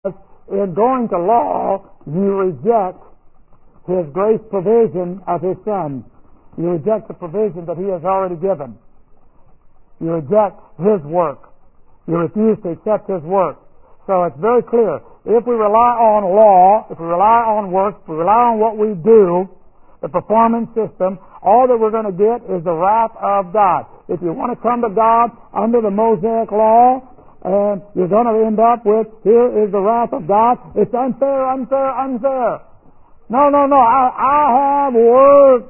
in going to law, you reject His grace provision of His Son. You reject the provision that He has already given. You reject His work. You refuse to accept His work. So it's very clear. If we rely on law, if we rely on works, if we rely on what we do, the performance system, all that we're going to get is the wrath of God. If you want to come to God under the Mosaic law, and you're going to end up with, here is the wrath of God. It's unfair, unfair, unfair. No. I have worked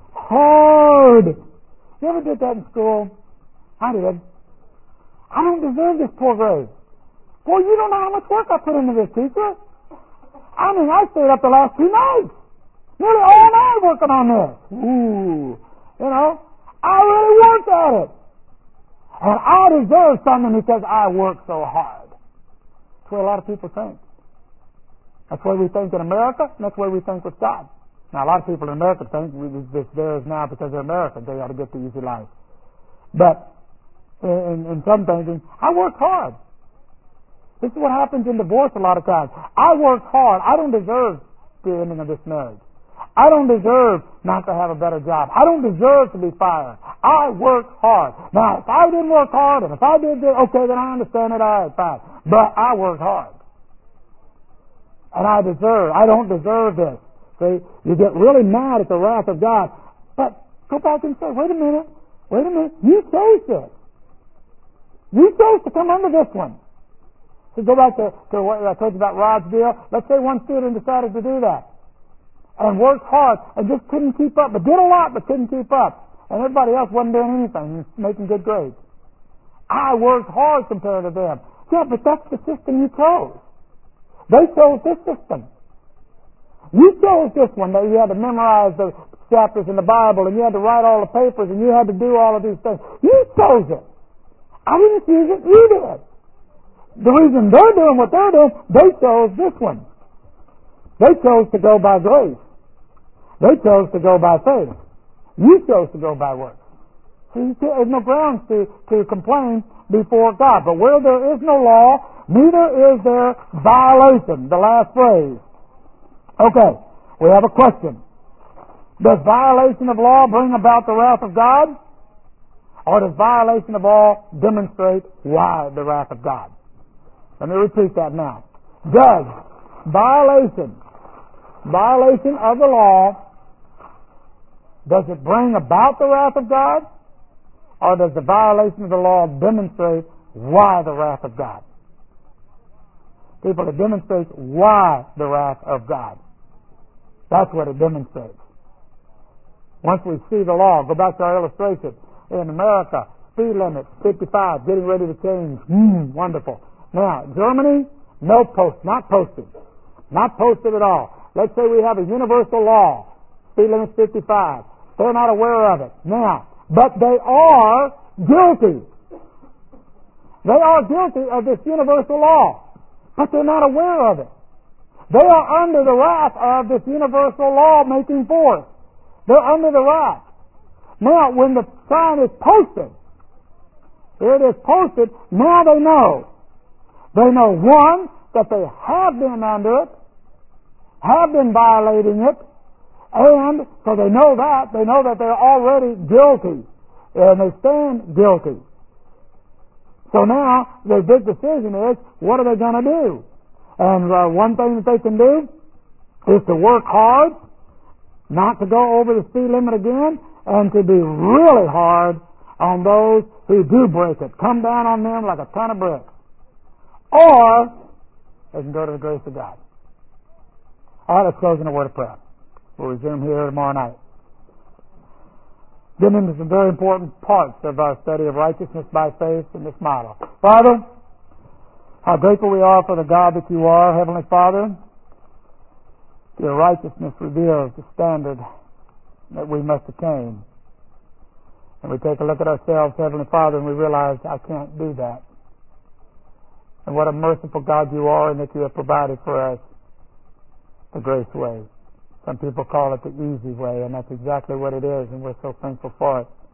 hard. You ever did that in school? I did. I don't deserve this poor grade. Boy, you don't know how much work I put into this, teacher. I mean, I stayed up the last 2 nights. Nearly all night working on this. Ooh. You know, I really worked at it. And I deserve something because I worked so hard. That's what a lot of people think. That's what we think in America, and that's what we think with God. Now, a lot of people in America think this theirs now because they're American. They ought to get the easy life. But in some thinking, I worked hard. This is what happens in divorce a lot of times. I worked hard. I don't deserve the ending of this marriage. I don't deserve not to have a better job. I don't deserve to be fired. I worked hard. Now, if I didn't work hard, and if I did this, okay, then I understand it. All right, fine. But I worked hard. And I don't deserve this. See, you get really mad at the wrath of God. But go back and say, wait a minute. You chose this. You chose to come under this one. So go back to what I told you about Rod's deal. Let's say one student decided to do that and worked hard and just couldn't keep up, but did a lot but couldn't keep up. And everybody else wasn't doing anything, making good grades. I worked hard compared to them. Yeah, but that's the system you chose. They chose this system. You chose this one, that you had to memorize the chapters in the Bible and you had to write all the papers and you had to do all of these things. You chose it. I didn't choose it, you did. The reason they're doing what they're doing, they chose this one. They chose to go by grace. They chose to go by faith. You chose to go by works. See, there's no grounds to complain before God. But where there is no law, neither is there violation. The last phrase. Okay, we have a question. Does violation of law bring about the wrath of God? Or does violation of law demonstrate why the wrath of God? Let me repeat that now. Does violation of the law, does it bring about the wrath of God? Or does the violation of the law demonstrate why the wrath of God? People, it demonstrates why the wrath of God. That's what it demonstrates. Once we see the law, go back to our illustration. In America, speed limit, 55, getting ready to change. Wonderful. Now, Germany, not posted. Not posted at all. Let's say we have a universal law. Speed limit 55. They're not aware of it. Now, but they are guilty. They are guilty of this universal law. But they're not aware of it. They are under the wrath of this universal law making force. They're under the wrath. Now, when the sign is posted, here it is posted, now they know. They know, one, that they have been under it, have been violating it, and so they know that they're already guilty, and they stand guilty. So now, their big decision is, what are they going to do? And one thing that they can do is to work hard, not to go over the speed limit again, and to be really hard on those who do break it. Come down on them like a ton of bricks. Or they can go to the grace of God. All right, let's close in a word of prayer. We'll resume here tomorrow night. Getting into some very important parts of our study of righteousness by faith in this model. Father, how grateful we are for the God that you are, Heavenly Father. Your righteousness reveals the standard that we must attain. And we take a look at ourselves, Heavenly Father, and we realize, I can't do that. And what a merciful God you are, and that you have provided for us the grace way. Some people call it the easy way, and that's exactly what it is, and we're so thankful for it.